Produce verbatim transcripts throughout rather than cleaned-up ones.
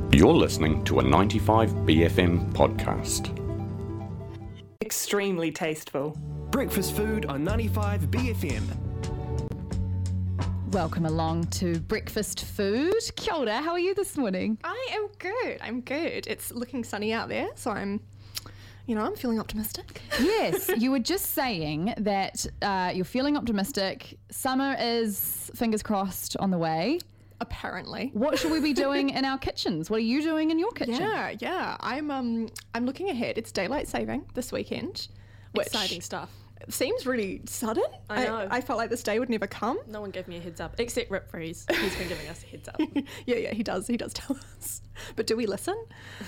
You're listening to a ninety-five B F M podcast. Extremely tasteful. Breakfast food on ninety-five B F M. Welcome along to Breakfast Food. Kia ora, how are you this morning? I am good. I'm good. It's looking sunny out there, so I'm, you know, I'm feeling optimistic. Yes, you were just saying that uh, you're feeling optimistic. Summer is, fingers crossed, on the way. Apparently. What should we be doing in our kitchens? What are you doing in your kitchen? Yeah, yeah. I'm um I'm looking ahead. It's daylight saving this weekend. Which Exciting stuff. seems really sudden. I know. I, I felt like this day would never come. No one gave me a heads up, except Rip Freeze. He's been giving us a heads up. yeah, yeah, he does. He does tell us. But do we listen?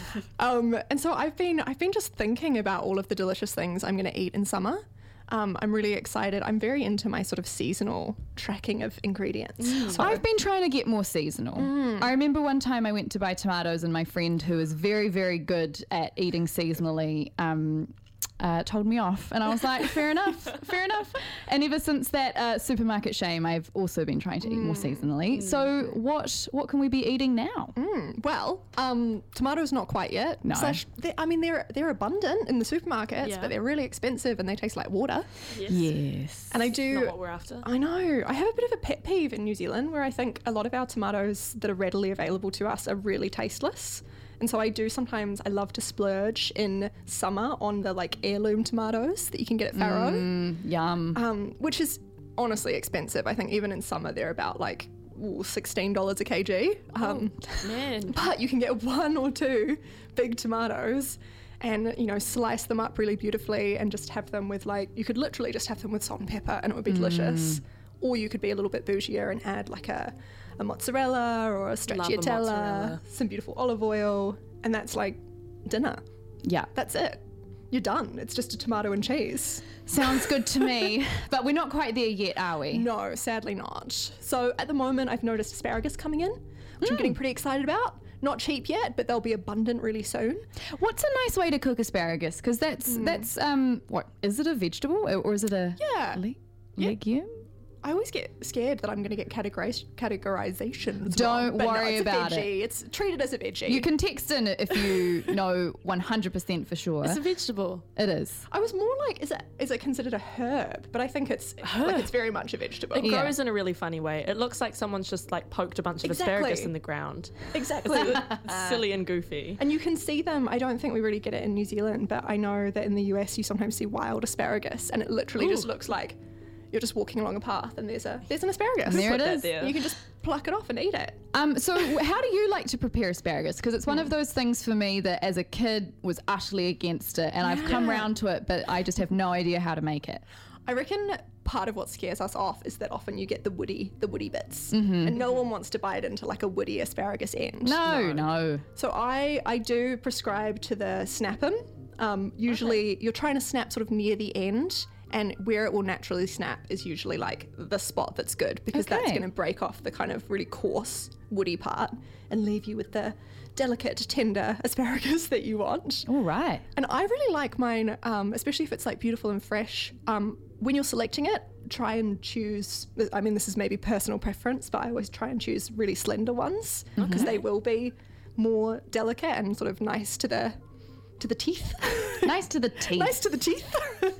um, and so I've been I've been just thinking about all of the delicious things I'm going to eat in summer. Um, I'm really excited. I'm very into my sort of seasonal tracking of ingredients. Mm. So I've been trying to get more seasonal. Mm. I remember one time I went to buy tomatoes and my friend who is very, very good at eating seasonally um, uh, told me off. And I was like, fair enough, fair enough. And ever since that uh, supermarket shame, I've also been trying to eat mm. more seasonally. Mm. So what what can we be eating now? Mm. Well, um, tomatoes not quite yet. No. Slash, I mean, they're they're abundant in the supermarkets, Yeah. but they're really expensive and they taste like water. Yes. Yes. And I do... Not what we're after. I know. I have a bit of a pet peeve in New Zealand where I think a lot of our tomatoes that are readily available to us are really tasteless. And so I do sometimes, I love to splurge in summer on the like heirloom tomatoes that you can get at Farrow, Mm, yum. um, which is honestly expensive. I think even in summer they're about like ooh, sixteen dollars a kg. Um, Oh, man. But you can get one or two big tomatoes and, you know, slice them up really beautifully and just have them with like, you could literally just have them with salt and pepper and it would be delicious. Or you could be a little bit bougier and add like a, a mozzarella or a Love a stracciatella, mozzarella. some beautiful olive oil, and that's like dinner. Yeah. That's it. You're done. It's just a tomato and cheese. Sounds good to me. But we're not quite there yet, are we? No, sadly not. So at the moment, I've noticed asparagus coming in, which I'm getting pretty excited about. Not cheap yet, but they'll be abundant really soon. What's a nice way to cook asparagus? Because that's that's um what is it a vegetable or, or is it a Yeah. le- Yeah. legume? I always get scared that I'm going to get categorize, categorizations Don't wrong, but no, worry it's a about veggie. It's treated as a veggie. You can text in it if you know one hundred percent for sure. It's a vegetable. It is. I was more like, is it is it considered a herb? But I think it's like it's very much a vegetable. It Yeah. grows in a really funny way. It looks like someone's just like poked a bunch of Exactly. asparagus in the ground. Exactly. It's silly and goofy. And you can see them. I don't think we really get it in New Zealand, but I know that in the U S you sometimes see wild asparagus, and it literally just Ooh. looks like you're just walking along a path and there's a there's an asparagus. There Put it that is. there. You can just pluck it off and eat it. Um, so how do you like to prepare asparagus? Because it's one of those things for me that as a kid was utterly against it, and I've come round to it, but I just have no idea how to make it. I reckon part of what scares us off is that often you get the woody the woody bits, and no one wants to bite into like a woody asparagus end. No, no. So I I do prescribe to the snap 'em. Um, usually you're trying to snap sort of near the end. And where it will naturally snap is usually like the spot that's good, because that's Okay. going to break off the kind of really coarse woody part and leave you with the delicate, tender asparagus that you want. All right. And I really like mine, um, especially if it's like beautiful and fresh. Um, when you're selecting it, try and choose, I mean, this is maybe personal preference, but I always try and choose really slender ones because they will be more delicate and sort of nice to the to the teeth. Nice to the teeth. Nice to the teeth.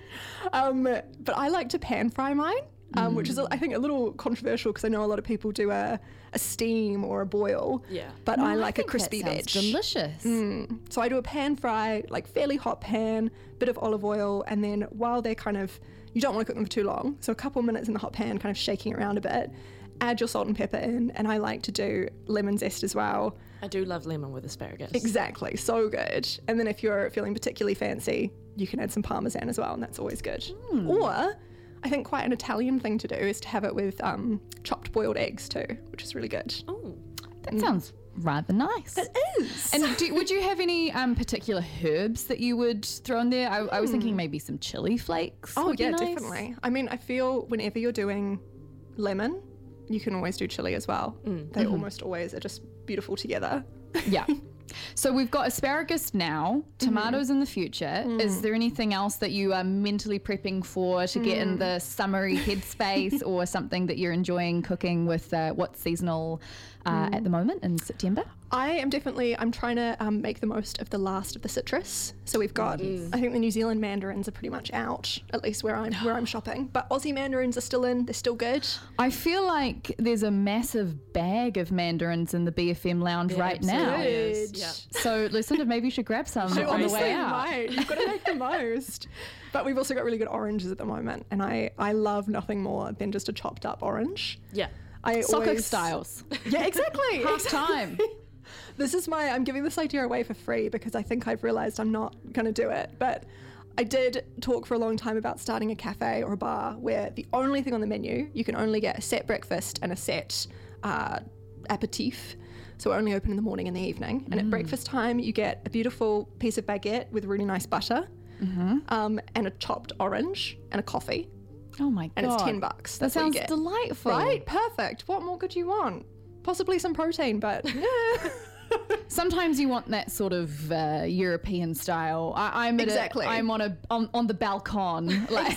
um, but I like to pan fry mine, um, which is, I think, a little controversial because I know a lot of people do a, a steam or a boil. Yeah. But No, I like a think crispy that veg. sounds delicious. Mm. So I do a pan fry, like fairly hot pan, bit of olive oil, and then while they're kind of, you don't want to cook them for too long, so a couple minutes in the hot pan, kind of shaking around a bit, add your salt and pepper in, and I like to do lemon zest as well. I do love lemon with asparagus. Exactly, so good. And then if you're feeling particularly fancy, you can add some parmesan as well, and that's always good. Hmm. Or I think quite an Italian thing to do is to have it with um, chopped boiled eggs too, which is really good. Oh, That sounds rather nice. It is. And do, would you have any um, particular herbs that you would throw in there? I, I was thinking maybe some chili flakes. oh would be yeah, nice. definitely. I mean, I feel whenever you're doing lemon, you can always do chili as well. Mm. They Mm-hmm. almost always are just beautiful together. Yeah. So we've got asparagus now, tomatoes in the future. Is there anything else that you are mentally prepping for to get in the summery headspace, or something that you're enjoying cooking with uh, what's seasonal uh, at the moment in September? I am definitely, I'm trying to um, make the most of the last of the citrus. So we've got, mm. I think the New Zealand mandarins are pretty much out, at least where I'm where I'm shopping. But Aussie mandarins are still in, they're still good. I feel like there's a massive bag of mandarins in the B F M lounge Yeah, right now. is. Yeah. So Lucinda, maybe you should grab some I on the honestly way out. might. You've got to make the most. But we've also got really good oranges at the moment. And I, I love nothing more than just a chopped up orange. Yeah. I Soccer always, styles. Yeah, exactly. Half time. This is my, I'm giving this idea away for free because I think I've realised I'm not going to do it. But I did talk for a long time about starting a cafe or a bar where the only thing on the menu, you can only get a set breakfast and a set uh, aperitif. So we're only open in the morning and the evening. And Mm. at breakfast time, you get a beautiful piece of baguette with really nice butter Mm-hmm. um, and a chopped orange and a coffee. Oh my god. And it's ten bucks. That That's what you sounds get. delightful. Right? Perfect. What more could you want? Possibly some protein, but yeah. Sometimes you want that sort of uh, European style. I, I'm at Exactly. A, I'm on a on, on the balcon. Like,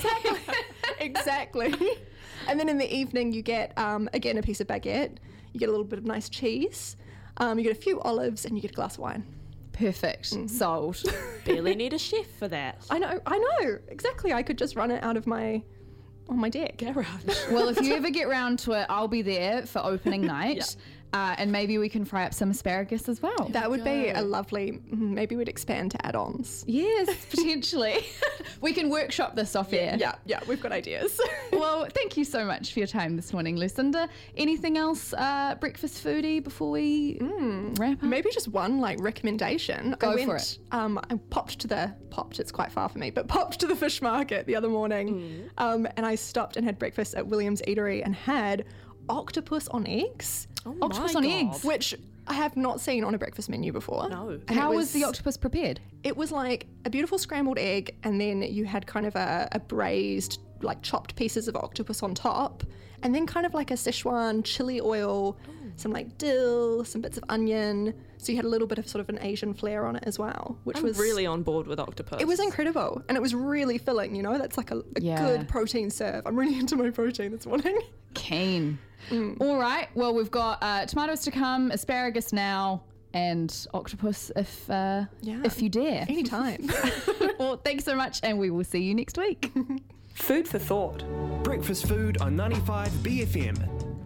Exactly. And then in the evening, you get, um, again, a piece of baguette. You get a little bit of nice cheese. Um, you get a few olives and you get a glass of wine. perfect. Mm-hmm. Sold. Barely need a chef for that. I know, I know. Exactly. I could just run it out of my, on my deck. Garage. Well, if you ever get round to it, I'll be there for opening night. Uh, and maybe we can fry up some asparagus as well. That would be a lovely, maybe we'd expand to add-ons. Yes, potentially. We can workshop this off air. Yeah, yeah, we've got ideas. Well, thank you so much for your time this morning, Lucinda. Anything else, uh, breakfast foodie, before we wrap up? Maybe just one like recommendation. Go I went, for it. Um, I popped to the popped. It's quite far for me, but popped to the fish market the other morning, um, and I stopped and had breakfast at Williams Eatery and had octopus on eggs, Oh Octopus my on God. eggs? which I have not seen on a breakfast menu before. No. And How it was, the octopus prepared? It was like a beautiful scrambled egg, and then you had kind of a, a braised, like chopped pieces of octopus on top, and then kind of like a Szechuan chili oil, some like dill, some bits of onion. So you had a little bit of sort of an Asian flair on it as well, which I'm was really on board with octopus. It was incredible, and it was really filling. You know, that's like a, a Yeah. good protein serve. I'm really into my protein this morning. Keen. All right. Well, we've got uh, tomatoes to come, asparagus now, and octopus if uh, Yeah. if you dare. Anytime. Well, thanks so much, and we will see you next week. Food for thought. Breakfast food on ninety-five B F M.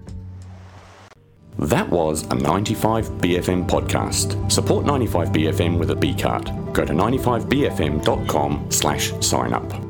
That was a ninety-five B F M podcast. Support ninety-five B F M with a B card. Go to ninety-five B F M dot com slash sign up.